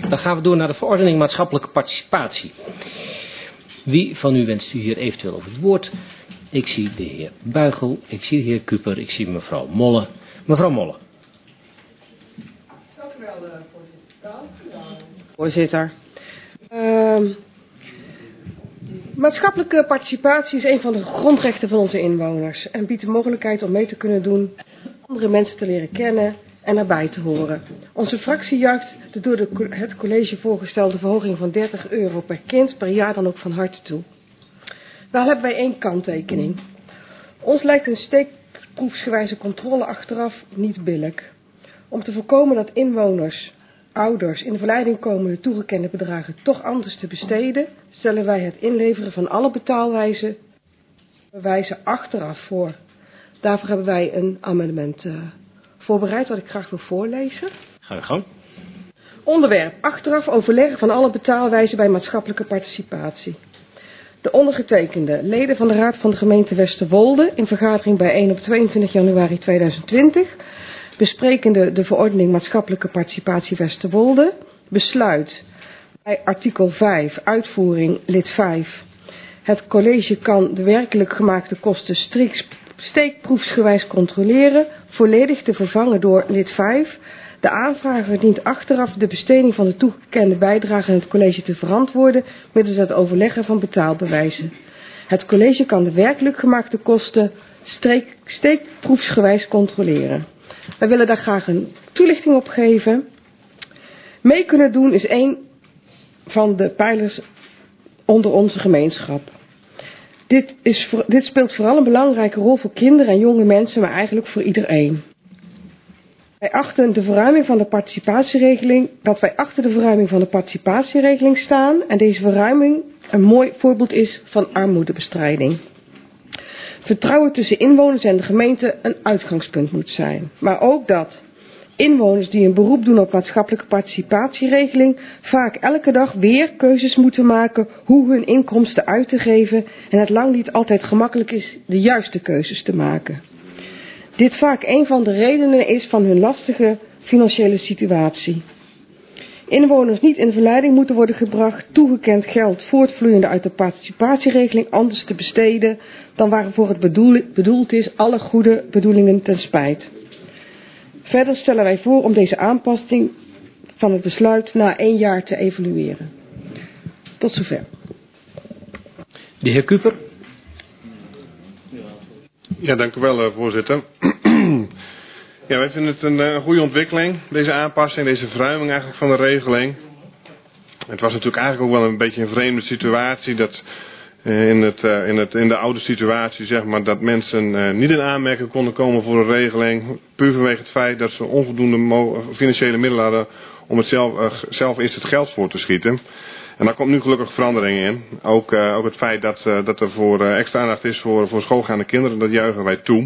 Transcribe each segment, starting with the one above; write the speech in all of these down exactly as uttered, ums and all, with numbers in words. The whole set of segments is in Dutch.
Dan gaan we door naar de verordening maatschappelijke participatie. Wie van u wenst u hier eventueel over het woord? Ik zie de heer Buigel, ik zie de heer Kuper, ik zie mevrouw Molle. Mevrouw Molle. Dank u wel, voorzitter. Voorzitter. Uh, maatschappelijke participatie is een van de grondrechten van onze inwoners en biedt de mogelijkheid om mee te kunnen doen, andere mensen te leren kennen en erbij te horen. Onze fractie juicht de door de, het college voorgestelde verhoging van dertig euro per kind per jaar dan ook van harte toe. Wel hebben wij één kanttekening. Ons lijkt een steekproefsgewijze controle achteraf niet billijk. Om te voorkomen dat inwoners, ouders in de verleiding komen de toegekende bedragen toch anders te besteden, stellen wij het inleveren van alle betaalwijzen bewijzen achteraf voor. Daarvoor hebben wij een amendement uh, voorbereid wat ik graag wil voorlezen. Ga je gang. Onderwerp: achteraf overleggen van alle betaalwijzen bij maatschappelijke participatie. De ondergetekende leden van de Raad van de gemeente Westerwolde in vergadering bijeen op tweeëntwintig januari tweeduizend twintig, besprekende de verordening maatschappelijke participatie Westerwolde, besluit bij artikel vijf, uitvoering, lid vijf. Het college kan de werkelijk gemaakte kosten strikt steekproefsgewijs controleren, volledig te vervangen door lid vijf. De aanvrager dient achteraf de besteding van de toegekende bijdrage aan het college te verantwoorden middels het overleggen van betaalbewijzen. Het college kan de werkelijk gemaakte kosten streek, steekproefsgewijs controleren. Wij willen daar graag een toelichting op geven. Mee kunnen doen is één van de pijlers onder onze gemeenschap. Dit, is, dit speelt vooral een belangrijke rol voor kinderen en jonge mensen, maar eigenlijk voor iedereen. Wij achten de verruiming van de participatieregeling, dat wij achter de verruiming van de participatieregeling staan en deze verruiming een mooi voorbeeld is van armoedebestrijding. Vertrouwen tussen inwoners en de gemeente een uitgangspunt moet zijn. Maar ook dat inwoners die een beroep doen op maatschappelijke participatieregeling vaak elke dag weer keuzes moeten maken hoe hun inkomsten uit te geven en het lang niet altijd gemakkelijk is de juiste keuzes te maken. Dit vaak een van de redenen is van hun lastige financiële situatie. Inwoners niet in verleiding moeten worden gebracht toegekend geld voortvloeiende uit de participatieregeling anders te besteden dan waarvoor het bedoel, bedoeld is, alle goede bedoelingen ten spijt. Verder stellen wij voor om deze aanpassing van het besluit na één jaar te evalueren. Tot zover. De heer Kuper. Ja, dank u wel, voorzitter. Ja, wij vinden het een, een goede ontwikkeling, deze aanpassing, deze verruiming eigenlijk van de regeling. Het was natuurlijk eigenlijk ook wel een beetje een vreemde situatie dat uh, in, het, uh, in, het, in de oude situatie, zeg maar, dat mensen uh, niet in aanmerking konden komen voor een regeling, puur vanwege het feit dat ze onvoldoende financiële middelen hadden om het zelf, uh, zelf eerst het geld voor te schieten. En daar komt nu gelukkig verandering in. Ook, uh, ook het feit dat, uh, dat er voor uh, extra aandacht is voor, voor schoolgaande kinderen, dat juichen wij toe.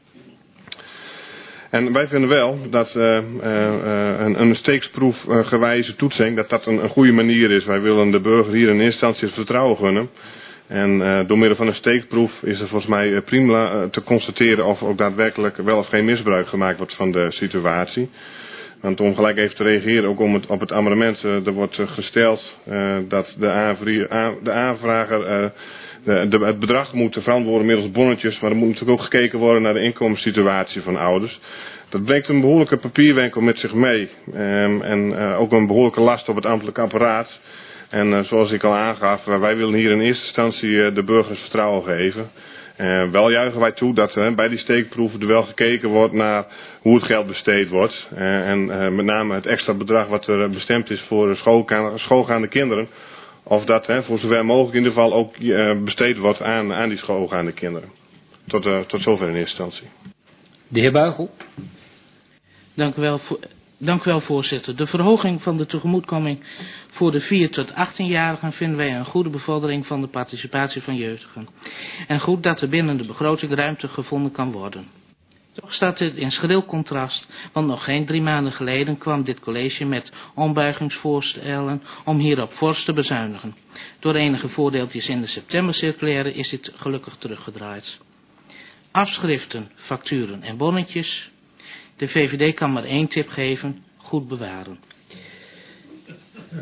En wij vinden wel dat uh, uh, een, een steeksproef uh, gewijze toetsing, dat dat een, een goede manier is. Wij willen de burger hier in eerste instantie het vertrouwen gunnen. En uh, door middel van een steekproef is er volgens mij prima uh, te constateren of ook daadwerkelijk wel of geen misbruik gemaakt wordt van de situatie. Want om gelijk even te reageren, ook om het, op het amendement, uh, er wordt uh, gesteld uh, dat de, aanvrie, aan, de aanvrager uh, de, de, het bedrag moet verantwoorden middels bonnetjes, maar er moet natuurlijk ook gekeken worden naar de inkomenssituatie van ouders. Dat brengt een behoorlijke papierwinkel met zich mee um, en uh, ook een behoorlijke last op het ambtelijk apparaat. En uh, zoals ik al aangaf, uh, wij willen hier in eerste instantie uh, de burgers vertrouwen geven. Uh, wel juichen wij toe dat uh, bij die steekproeven er wel gekeken wordt naar hoe het geld besteed wordt. Uh, en uh, met name het extra bedrag wat er bestemd is voor schoolgaande, schoolgaande kinderen. Of dat uh, voor zover mogelijk in ieder geval ook uh, besteed wordt aan, aan die schoolgaande kinderen. Tot, uh, tot zover in eerste instantie. De heer Buigel. Dank u wel, voor, dank u wel, voorzitter. De verhoging van de tegemoetkoming voor de vier tot achttienjarigen vinden wij een goede bevordering van de participatie van jeugdigen. En goed dat er binnen de begroting ruimte gevonden kan worden. Toch staat dit in schril contrast, want nog geen drie maanden geleden kwam dit college met ombuigingsvoorstellen om hierop fors te bezuinigen. Door enige voordeeltjes in de septembercirculaire is dit gelukkig teruggedraaid. Afschriften, facturen en bonnetjes. De V V D kan maar één tip geven, goed bewaren.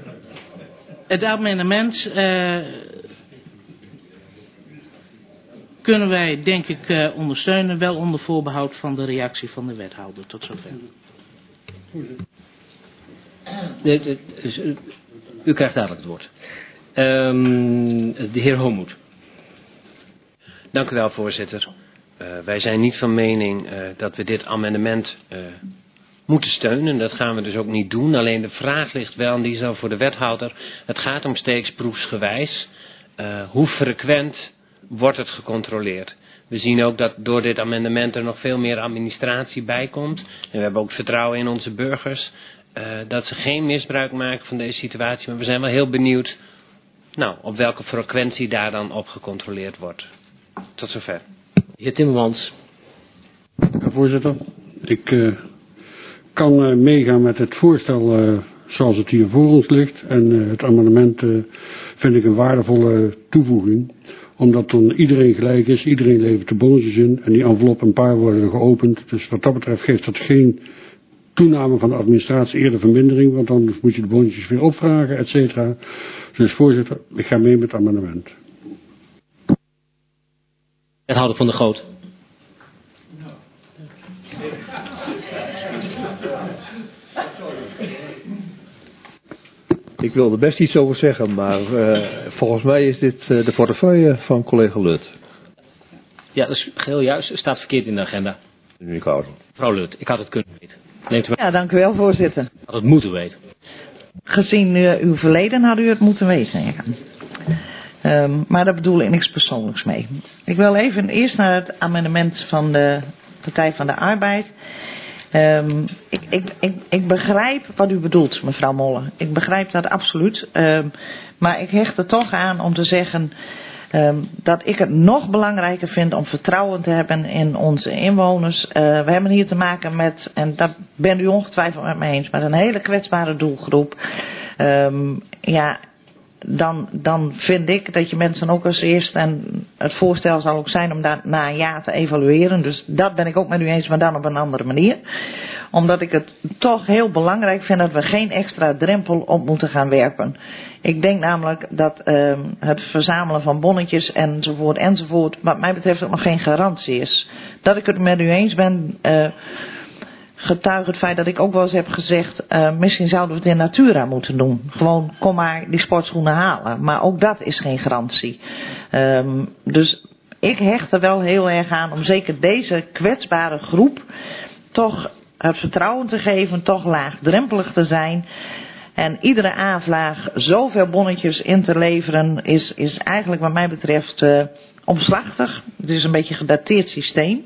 het amendement uh, kunnen wij denk ik uh, ondersteunen, wel onder voorbehoud van de reactie van de wethouder. Tot zover. De, de, dus, uh, u krijgt dadelijk het woord. Um, de heer Homoet. Dank u wel, voorzitter. Uh, wij zijn niet van mening uh, dat we dit amendement uh, moeten steunen. Dat gaan we dus ook niet doen. Alleen de vraag ligt wel, en die is dan voor de wethouder. Het gaat om steeksproefsgewijs. Uh, hoe frequent wordt het gecontroleerd? We zien ook dat door dit amendement er nog veel meer administratie bij komt. En we hebben ook vertrouwen in onze burgers. Uh, dat ze geen misbruik maken van deze situatie. Maar we zijn wel heel benieuwd nou, op welke frequentie daar dan op gecontroleerd wordt. Tot zover. Heer Timmermans. Ja, voorzitter, ik uh, kan uh, meegaan met het voorstel uh, zoals het hier voor ons ligt. En uh, het amendement uh, vind ik een waardevolle toevoeging. Omdat dan iedereen gelijk is, iedereen levert de bonnetjes in. En die envelop een paar worden geopend. Dus wat dat betreft geeft dat geen toename van de administratie, eerder vermindering. Want dan moet je de bonnetjes weer opvragen, et cetera. Dus voorzitter, ik ga mee met het amendement. Wethouder van der Goot. Ik wil er best iets over zeggen, maar uh, volgens mij is dit uh, de portefeuille van collega Lut. Ja, dat is geheel juist. Het staat verkeerd in de agenda. Mevrouw Lut, ik had het kunnen weten. Neemt u ja, dank u wel, voorzitter. Ik had het moeten weten. Gezien uh, uw verleden had u het moeten weten. Ja. Um, maar daar bedoel ik niks persoonlijks mee. Ik wil even eerst naar het amendement van de Partij van de Arbeid. Um, ik, ik, ik, ik begrijp wat u bedoelt, mevrouw Molle. Ik begrijp dat absoluut. Um, maar ik hecht er toch aan om te zeggen um, dat ik het nog belangrijker vind om vertrouwen te hebben in onze inwoners. Uh, we hebben hier te maken met, en daar bent u ongetwijfeld met mij eens, met een hele kwetsbare doelgroep. Um, ja... Dan, dan vind ik dat je mensen ook als eerst, en het voorstel zal ook zijn om dat na een jaar te evalueren. Dus dat ben ik ook met u eens, maar dan op een andere manier. Omdat ik het toch heel belangrijk vind dat we geen extra drempel op moeten gaan werpen. Ik denk namelijk dat uh, het verzamelen van bonnetjes enzovoort enzovoort, wat mij betreft ook nog geen garantie is. Dat ik het met u eens ben... Uh, getuige het feit dat ik ook wel eens heb gezegd, uh, misschien zouden we het in Natura moeten doen. Gewoon, kom maar die sportschoenen halen. Maar ook dat is geen garantie. Um, dus ik hecht er wel heel erg aan om zeker deze kwetsbare groep toch het vertrouwen te geven, toch laagdrempelig te zijn. En iedere aanvraag zoveel bonnetjes in te leveren is, is eigenlijk wat mij betreft uh, omslachtig. Het is een beetje een gedateerd systeem.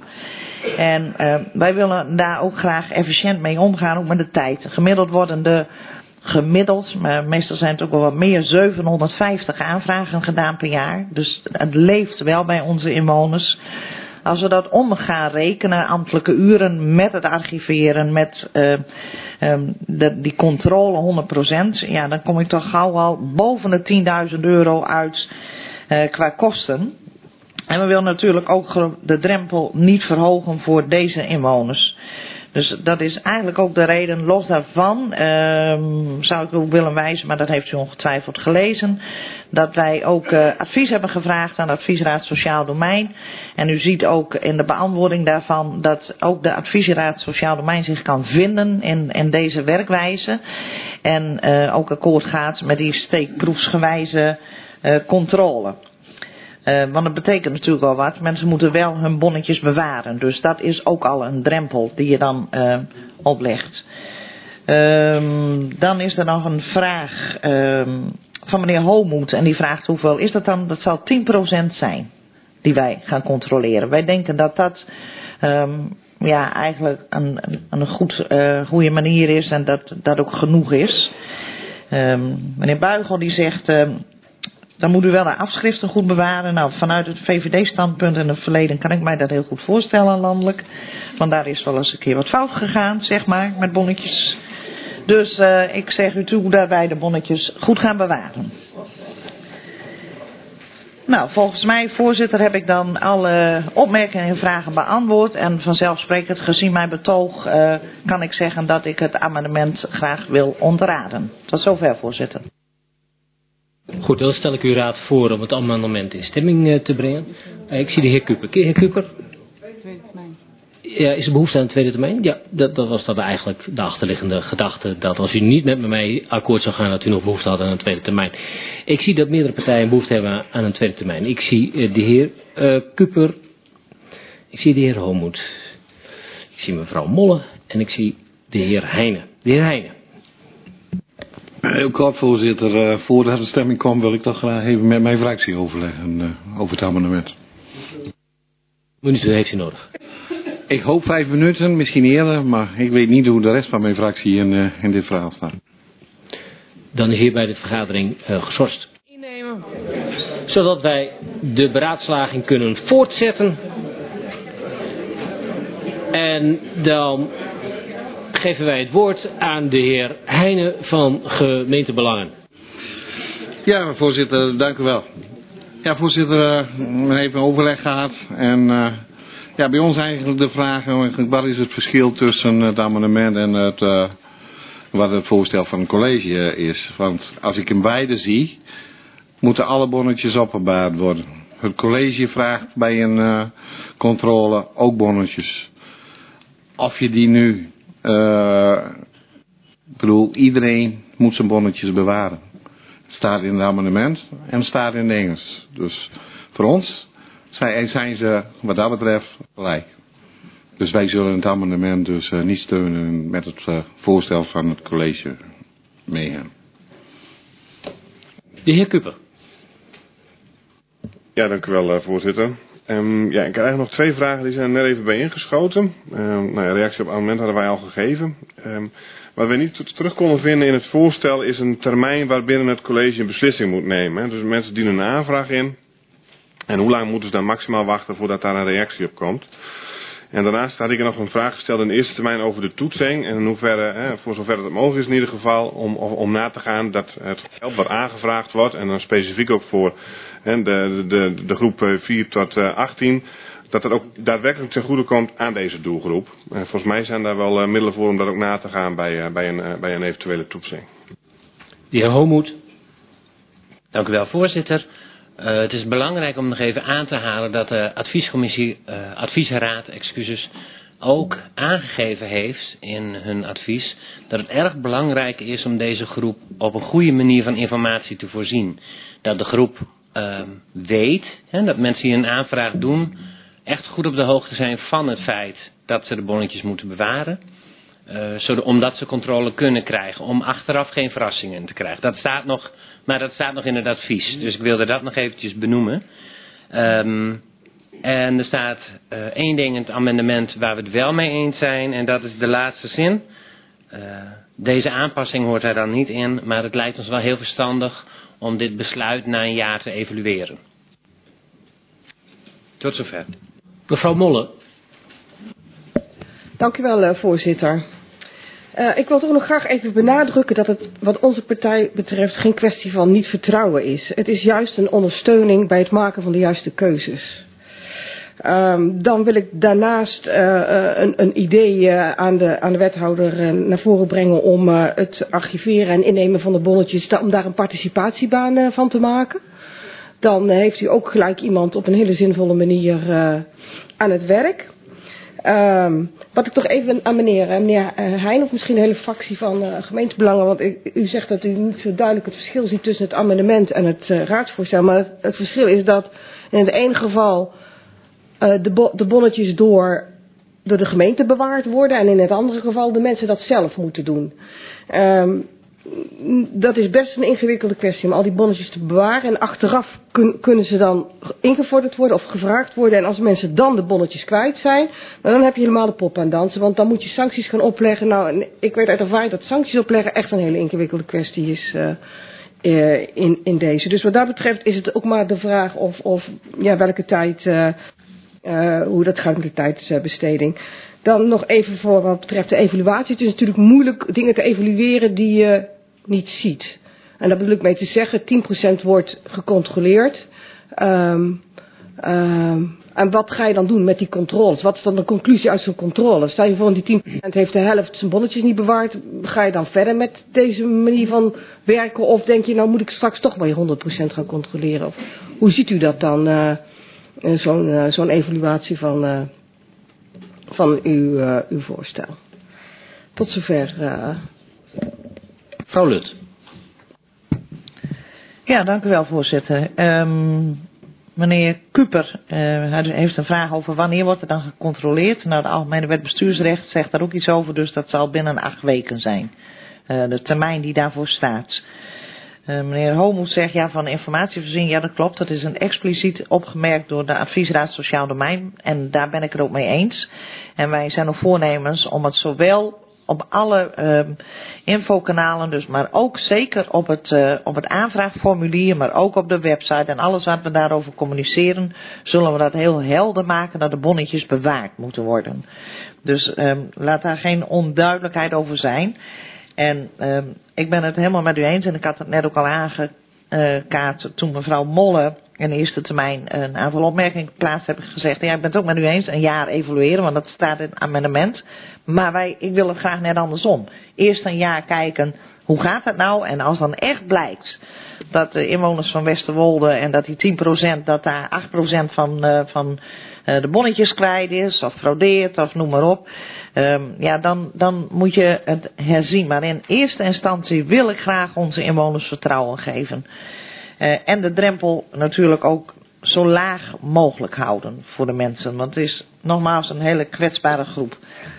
En uh, wij willen daar ook graag efficiënt mee omgaan, ook met de tijd. Gemiddeld worden de, gemiddeld, maar meestal zijn het ook wel wat meer, zevenhonderdvijftig aanvragen gedaan per jaar. Dus het leeft wel bij onze inwoners. Als we dat om gaan rekenen, ambtelijke uren met het archiveren, met uh, um, de, die controle honderd procent, ja, dan kom ik toch gauw al boven de tienduizend euro uit uh, qua kosten. En we willen natuurlijk ook de drempel niet verhogen voor deze inwoners. Dus dat is eigenlijk ook de reden. Los daarvan um, zou ik u willen wijzen, maar dat heeft u ongetwijfeld gelezen, dat wij ook uh, advies hebben gevraagd aan de Adviesraad Sociaal Domein. En u ziet ook in de beantwoording daarvan dat ook de Adviesraad Sociaal Domein zich kan vinden in, in deze werkwijze. En uh, ook akkoord gaat met die steekproefsgewijze uh, controle. Uh, want dat betekent natuurlijk wel wat. Mensen moeten wel hun bonnetjes bewaren. Dus dat is ook al een drempel die je dan uh, oplegt. Um, dan is er nog een vraag um, van meneer Homoet. En die vraagt hoeveel is dat dan? Dat zal tien procent zijn die wij gaan controleren. Wij denken dat dat um, ja, eigenlijk een, een goed, uh, goede manier is. En dat dat ook genoeg is. Um, meneer Buigel die zegt... Um, Dan moet u wel de afschriften goed bewaren. Nou, vanuit het V V D-standpunt in het verleden kan ik mij dat heel goed voorstellen landelijk. Want daar is wel eens een keer wat fout gegaan, zeg maar, met bonnetjes. Dus uh, ik zeg u toe dat wij de bonnetjes goed gaan bewaren. Nou, volgens mij, voorzitter, heb ik dan alle opmerkingen en vragen beantwoord. En vanzelfsprekend, gezien mijn betoog, uh, kan ik zeggen dat ik het amendement graag wil ontraden. Tot zover, voorzitter. Goed, dan stel ik u raad voor om het amendement in stemming uh, te brengen. Uh, ik zie de heer Kuper. Heer Kuper? Tweede termijn. Ja, is er behoefte aan een tweede termijn? Ja, dat, dat was dan eigenlijk de achterliggende gedachte. Dat als u niet met mij akkoord zou gaan, dat u nog behoefte had aan een tweede termijn. Ik zie dat meerdere partijen behoefte hebben aan een tweede termijn. Ik zie uh, de heer uh, Kuper. Ik zie de heer Homoet. Ik zie mevrouw Molle. En ik zie de heer Heijnen. De heer Heijnen. Heel kort, voorzitter. Uh, voordat de stemming kwam wil ik toch graag even met mijn fractie overleggen uh, over het amendement. Minuten heeft u nodig. Ik hoop vijf minuten, misschien eerder, maar ik weet niet hoe de rest van mijn fractie in, uh, in dit verhaal staat. Dan is hierbij de vergadering uh, geschorst. Innemen. Zodat wij de beraadslaging kunnen voortzetten. En dan geven wij het woord aan de heer Heijnen van Gemeentebelangen. Ja, voorzitter, dank u wel. Ja, voorzitter, we hebben even overleg gehad. En uh, ja, bij ons eigenlijk de vraag, wat is het verschil tussen het amendement en het, uh, wat het voorstel van het college is. Want als ik in beide zie, moeten alle bonnetjes opgebaard worden. Het college vraagt bij een uh, controle ook bonnetjes. Of je die nu, uh, ik bedoel, iedereen moet zijn bonnetjes bewaren. Het staat in het amendement en het staat in het Engels. Dus voor ons zijn, zijn ze wat dat betreft gelijk. Dus wij zullen het amendement dus uh, niet steunen met het uh, voorstel van het college meegaan. De heer Kuper. Ja, dank u wel, uh, voorzitter. Um, ja, ik heb eigenlijk nog twee vragen, die zijn er net even bij ingeschoten. Um, nou ja, reactie op het amendement hadden wij al gegeven. Um, wat we niet terug konden vinden in het voorstel is een termijn waarbinnen het college een beslissing moet nemen. Hè. Dus mensen dienen een aanvraag in. En hoe lang moeten ze dan maximaal wachten voordat daar een reactie op komt? En daarnaast had ik er nog een vraag gesteld in de eerste termijn over de toetsing. En in hoeverre, hè, voor zover het mogelijk is in ieder geval, om, om na te gaan dat het geld wat aangevraagd wordt. En dan specifiek ook voor hè, de, de, de groep vier tot achttien. Dat dat ook daadwerkelijk ten goede komt aan deze doelgroep. En volgens mij zijn daar wel uh, middelen voor om dat ook na te gaan bij, uh, bij, een, uh, bij een eventuele toetsing. De heer Homoet. Dank u wel, voorzitter. Uh, het is belangrijk om nog even aan te halen dat de adviescommissie, uh, adviesraad, excuses, ook aangegeven heeft in hun advies dat het erg belangrijk is om deze groep op een goede manier van informatie te voorzien. Dat de groep uh, weet, hè, dat mensen die een aanvraag doen echt goed op de hoogte zijn van het feit dat ze de bonnetjes moeten bewaren. Uh, zodat, omdat ze controle kunnen krijgen, om achteraf geen verrassingen te krijgen. Dat staat nog, maar dat staat nog in het advies. Dus ik wilde dat nog eventjes benoemen. Um, en er staat uh, één ding in het amendement waar we het wel mee eens zijn. En dat is de laatste zin. Uh, deze aanpassing hoort daar dan niet in. Maar het lijkt ons wel heel verstandig om dit besluit na een jaar te evalueren. Tot zover. Mevrouw Molle. Dank u wel, uh, voorzitter. Uh, ik wil toch nog graag even benadrukken dat het wat onze partij betreft geen kwestie van niet vertrouwen is. Het is juist een ondersteuning bij het maken van de juiste keuzes. Um, dan wil ik daarnaast uh, een, een idee uh, aan, de, aan de wethouder uh, naar voren brengen om uh, het archiveren en innemen van de bonnetjes, om daar een participatiebaan uh, van te maken. Dan uh, heeft u ook gelijk iemand op een hele zinvolle manier uh, aan het werk. Um, wat ik toch even aan meneer, meneer Heijn, of misschien de hele fractie van uh, gemeentebelangen, want u, u zegt dat u niet zo duidelijk het verschil ziet tussen het amendement en het uh, raadsvoorstel. Maar het, het verschil is dat in het ene geval uh, de, bo de bonnetjes door, door de gemeente bewaard worden en in het andere geval de mensen dat zelf moeten doen. Um, dat is best een ingewikkelde kwestie om al die bonnetjes te bewaren. En achteraf kun, kunnen ze dan ingevorderd worden of gevraagd worden. En als mensen dan de bonnetjes kwijt zijn, dan heb je helemaal de pop aan dansen. Want dan moet je sancties gaan opleggen. Nou, ik weet uit ervaring dat sancties opleggen echt een hele ingewikkelde kwestie is uh, uh, in, in deze. Dus wat dat betreft is het ook maar de vraag of, of ja, welke tijd, uh, uh, hoe dat gaat met de tijdsbesteding. Dan nog even voor wat betreft de evaluatie. Het is natuurlijk moeilijk dingen te evalueren die je niet ziet. En daar bedoel ik mee te zeggen, tien procent wordt gecontroleerd. Um, um, En wat ga je dan doen met die controles? Wat is dan de conclusie uit zo'n controle? Stel je voor, die tien procent heeft de helft zijn bonnetjes niet bewaard. Ga je dan verder met deze manier van werken? Of denk je, nou moet ik straks toch maar je honderd procent gaan controleren? Of, hoe ziet u dat dan, uh, zo'n uh, zo'n evaluatie van, uh, van uw, uh, uw voorstel? Tot zover. Uh... Mevrouw Lut. Ja, dank u wel, voorzitter. Um, meneer Kuper uh, heeft een vraag over wanneer wordt er dan gecontroleerd. Nou, de Algemene Wet Bestuursrecht zegt daar ook iets over, dus dat zal binnen acht weken zijn. Uh, de termijn die daarvoor staat. Uh, meneer Homoet zegt, ja, van informatievoorziening, ja, dat klopt. Dat is een expliciet opgemerkt door de Adviesraad Sociaal Domein. En daar ben ik het ook mee eens. En wij zijn nog voornemens om het zowel op alle uh, infokanalen, dus, maar ook zeker op het, uh, op het aanvraagformulier, maar ook op de website en alles wat we daarover communiceren, zullen we dat heel helder maken dat de bonnetjes bewaard moeten worden. Dus um, laat daar geen onduidelijkheid over zijn. En um, ik ben het helemaal met u eens en ik had het net ook al aangekaart toen mevrouw Molle in de eerste termijn een aantal opmerkingen geplaatst heb ik gezegd, ja, ik ben het ook met u eens, een jaar evalueren, want dat staat in het amendement. Maar wij, ik wil het graag net andersom. Eerst een jaar kijken, hoe gaat het nou? En als dan echt blijkt dat de inwoners van Westerwolde en dat die tien procent, dat daar acht procent van, uh, van uh, de bonnetjes kwijt is, of fraudeert, of noem maar op. Um, ja, dan, dan moet je het herzien. Maar in eerste instantie wil ik graag onze inwoners vertrouwen geven. Uh, en de drempel natuurlijk ook zo laag mogelijk houden voor de mensen. Want het is nogmaals een hele kwetsbare groep.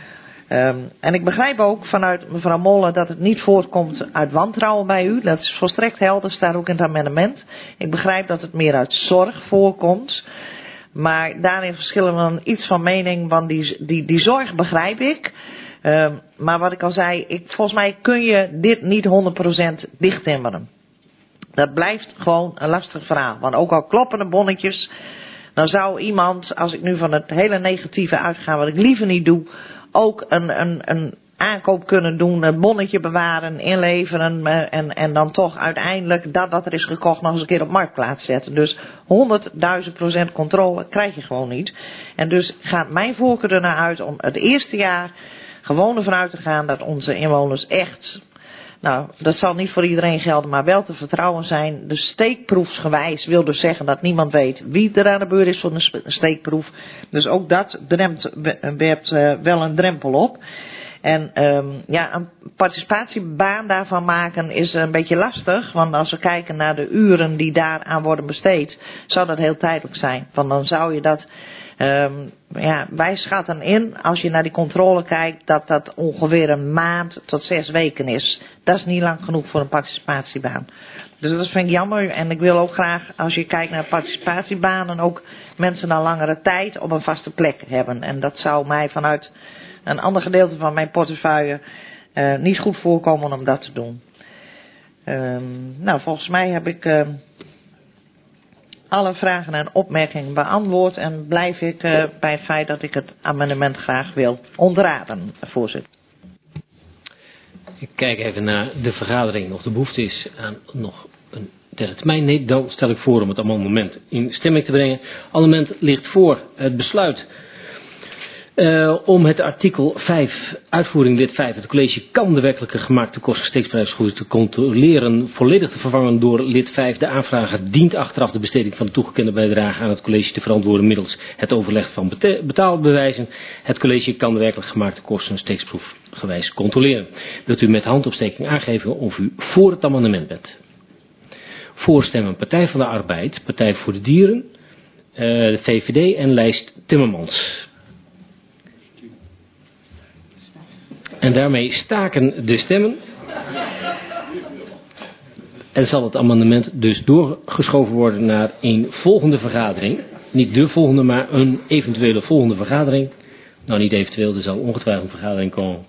Um, en ik begrijp ook vanuit mevrouw Molle dat het niet voortkomt uit wantrouwen bij u. Dat is volstrekt helder, staat ook in het amendement. Ik begrijp dat het meer uit zorg voorkomt. Maar daarin verschillen we dan iets van mening, want die, die, die zorg begrijp ik. Um, maar wat ik al zei, ik, volgens mij kun je dit niet honderd procent dichttimmeren. Dat blijft gewoon een lastig verhaal. Want ook al kloppen de bonnetjes, dan zou iemand, als ik nu van het hele negatieve uitga, wat ik liever niet doe, ook een, een, een aankoop kunnen doen, een bonnetje bewaren, inleveren en, en dan toch uiteindelijk dat wat er is gekocht nog eens een keer op marktplaats zetten. Dus honderdduizend procent controle krijg je gewoon niet. En dus gaat mijn voorkeur ernaar uit om het eerste jaar gewoon ervan uit te gaan dat onze inwoners echt, nou, dat zal niet voor iedereen gelden, maar wel te vertrouwen zijn. De steekproefsgewijs wil dus zeggen dat niemand weet wie er aan de beurt is voor een steekproef. Dus ook dat dremt, werpt uh, wel een drempel op. En um, ja, een participatiebaan daarvan maken is een beetje lastig. Want als we kijken naar de uren die daaraan worden besteed, zou dat heel tijdelijk zijn. Want dan zou je dat, um, ja, wij schatten in, als je naar die controle kijkt, dat dat ongeveer een maand tot zes weken is. Dat is niet lang genoeg voor een participatiebaan. Dus dat vind ik jammer. En ik wil ook graag, als je kijkt naar participatiebanen, ook mensen na langere tijd op een vaste plek hebben. En dat zou mij vanuit een ander gedeelte van mijn portefeuille uh, niet goed voorkomen om dat te doen. Um, nou, volgens mij heb ik uh, alle vragen en opmerkingen beantwoord en blijf ik uh, bij het feit dat ik het amendement graag wil ontraden, voorzitter. Ik kijk even naar de vergadering of de behoefte is aan nog een derde termijn. Nee, dan stel ik voor om het amendement in stemming te brengen. Amendement ligt voor het besluit Uh, om het artikel vijf, uitvoering lid vijf, het college kan de werkelijke gemaakte kosten steekprijsvergoeding te controleren, volledig te vervangen door lid vijf. De aanvrager dient achteraf de besteding van de toegekende bijdrage aan het college te verantwoorden middels het overleg van beta- betaalbewijzen. Het college kan de werkelijk gemaakte kosten steeksproefgewijs controleren. Wilt u met handopsteking aangeven of u voor het amendement bent? Voorstemmen Partij van de Arbeid, Partij voor de Dieren, uh, de V V D en lijst Timmermans. En daarmee staken de stemmen. En zal het amendement dus doorgeschoven worden naar een volgende vergadering. Niet de volgende, maar een eventuele volgende vergadering. Nou, niet eventueel, er zal ongetwijfeld een vergadering komen.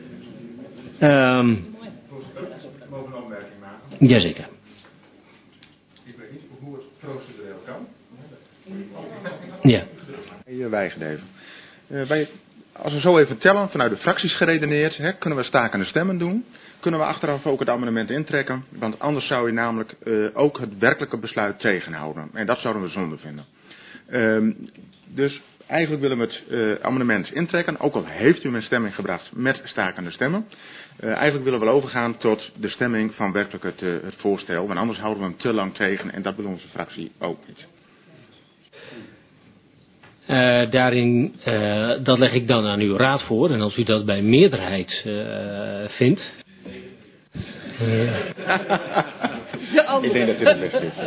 Um, Mogen we een opmerking maken? Jazeker. Ik weet niet hoe het procedureel kan. Ja. Je weigert even. Uh, bij, als we zo even tellen, vanuit de fracties geredeneerd, hè, kunnen we stakende stemmen doen. Kunnen we achteraf ook het amendement intrekken. Want anders zou je namelijk uh, ook het werkelijke besluit tegenhouden. En dat zouden we zonde vinden. Um, dus eigenlijk willen we het uh, amendement intrekken, ook al heeft u hem in stemming gebracht met stakende stemmen. Uh, eigenlijk willen we wel overgaan tot de stemming van werkelijk het, uh, het voorstel, want anders houden we hem te lang tegen en dat wil onze fractie ook niet. Uh, daarin, uh, dat leg ik dan aan uw raad voor. En als u dat bij meerderheid uh, vindt. Uh, ik denk dat dit het beste is.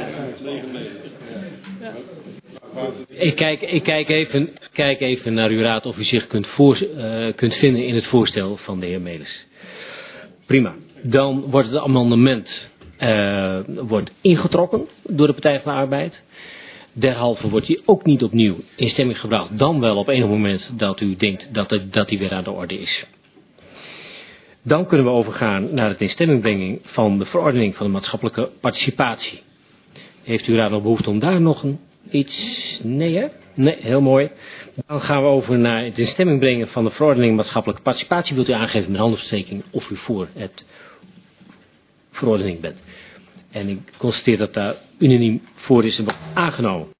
Ik kijk, ik kijk, even, kijk even naar uw raad of u zich kunt, voor, uh, kunt vinden in het voorstel van de heer Melis. Prima. Dan wordt het amendement uh, wordt ingetrokken door de Partij van de Arbeid. Derhalve wordt hij ook niet opnieuw in stemming gebracht, dan wel op enig moment dat u denkt dat het, dat hij weer aan de orde is. Dan kunnen we overgaan naar het in stemming brengen van de verordening van de maatschappelijke participatie. Heeft u raad nog behoefte om daar nog een, iets? Nee, hè? Nee, heel mooi. Dan gaan we over naar het in stemming brengen van de verordening maatschappelijke participatie. Wilt u aangeven met handensteking of u voor het verordening bent. En ik constateer dat daar unaniem voor is en wordt aangenomen.